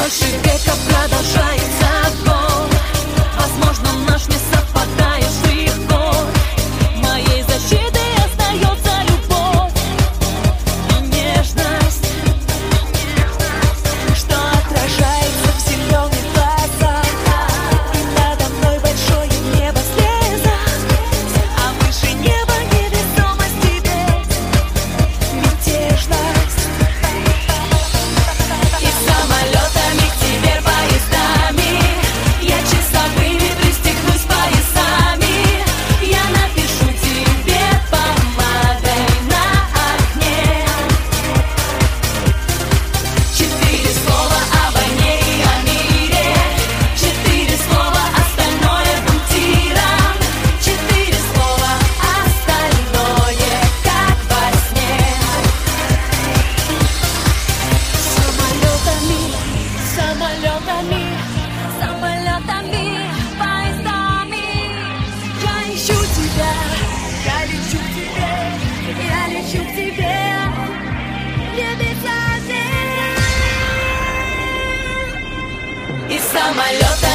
больше века продолжается бой. Возможно, наш не совпадаешь легко. Моей защитой остается любовь и нежность, что отражается в зеленых глазах. И надо мной большое небо слеза, а выше неба невесомость тебе, мятежность. И самолетами к тебе поездами, я часовыми пристегнусь поясами. Я напишу тебе помадой на окне 4 слова о войне и о мире, 4 слова, остальное бунтиром, 4 слова, остальное как во сне. Самолетами, самолетами, поездами я ищу тебя, я лечу к тебе, я лечу к тебе, небеса. И самолетами